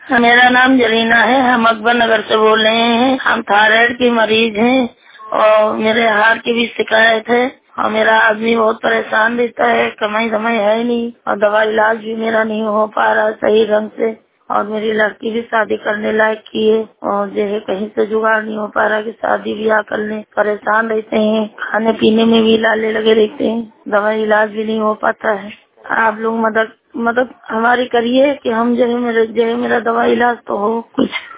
मेरा नाम जरीना है। हम अकबर नगर से बोल रहे हैं। हम थायराइड की मरीज हैं और मेरे हार्ट की भी शिकायत है और मेरा आदमी बहुत परेशान रहता है। कमाई धमाई है नहीं और दवा इलाज भी मेरा नहीं हो पा रहा सही ढंग से। और मेरी लड़की भी शादी करने लायक की है और जो है कहीं से जुगाड़ नहीं हो पा रहा कि शादी ब्याह कर ले। परेशान रहते हैं, खाने पीने में भी लाले लगे रहते हैं, दवा इलाज भी नहीं हो पाता है। आप लोग मदद मदद हमारी करिए कि हम जो है मेरा दवा इलाज तो हो कुछ।